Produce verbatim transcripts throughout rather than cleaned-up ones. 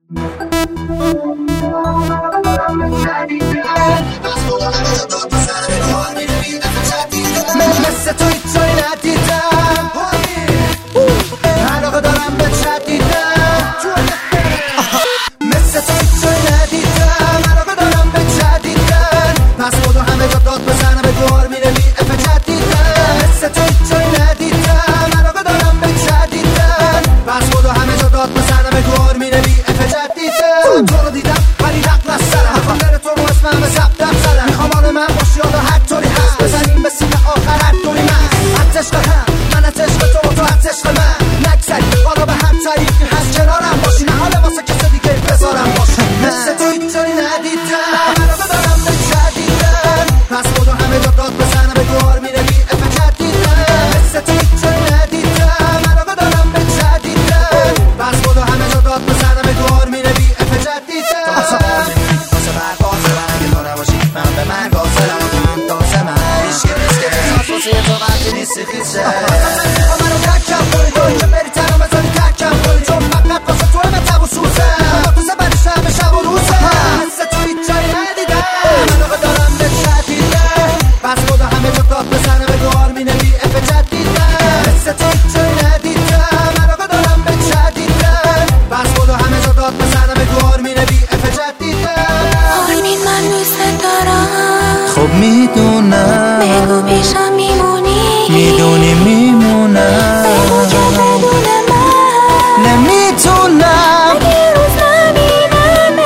مثل تو هیچ جایی ندیدم، علاقه دارم به جدیدم. مثل تو هیچ جایی ندیدم، علاقه دارم به جدیدن. پس خودو همه جا داد بزنم به دوار میره بی اف جدیدن. مثل تو هیچ جایی ندیدم، علاقه دارم به جدیدن. پس خودو همه جا داد بزنم به دوار میره بی اف جدیدن. تو رو دیدم ولی رقم از سرم، میخوام دل تو رو اسمم به ثبتم سرم. میخوام آن من باشی حالا هر طوری هست، بزنیم به سینه آخر هر طوری من. عطش هم من عطش به تو و تو عطش به من. نگذری حالا به هر طریقی هست کنارم باشی، نه حالا واسه کسی دیگه بذارم باشی. مثل تو هیچ جایی ندیدم، علاقه دارم به جدیدن. پس خودو همه جا داد بزنم به دوار میره بی اف جدیدن. مثل تو هیچ جایی ندیدم، علاقه دارم به جدیدن. پس خودو همه جا داد بزنم به دوار میره بی اف جدیدن. تو واسه برقاسه من اگه تو نباشی من به مرگ آسرم و من تازه من عشقی نیست که احساس واسه یه تو وقتی نیستی خیزه. منو تکم کنی توی که بری تنو بزنی تکم کنی، چون فقط واسه تو همه تب و سوزه. با تو زبرش همه شب و روزه. مثل تو هیچ جایی ندیدم، علاقه دارم به جدیدن. پس خدا همه جا داد بزنه به دوار مینه بی اف جدیدن. مثل تو هیچ جایی ندیدم، علاقه دارم به جدیدن. پس خدا همه جا داد بزنه به دوار مینه بی اف جدیدن. آرمین من دوست دارم، خب میدونم، بگو پیشم میمونی، میدونی میمونم. بگو که بدون من نمیتونم، اگه روز نبینمه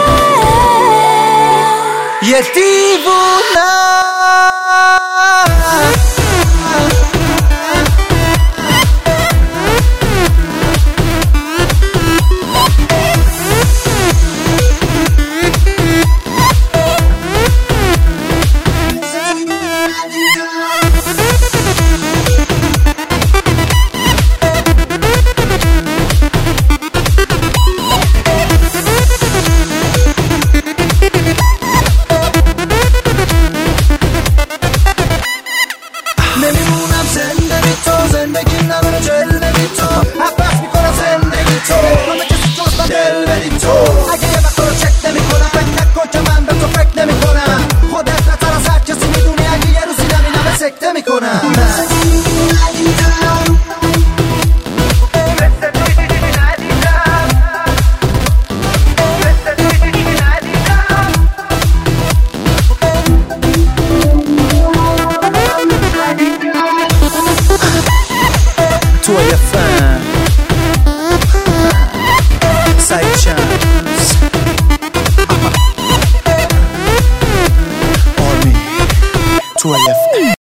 یه دیوونم. نمیمونم زنده بی تو، زندگی نداره جلوه بی تو. عباس میکنم زندگی تو، همه کسی جز من دل بدی تو. اگه یه وقت رو چک نمی کنم فکر نکن که من به تو فکر نمی کنم. خودت بهتر از هر کسی میدونی، اگه یه روزی نبینم سکته میکنم. تو یه فن سعید شمس آرمی تو یه فن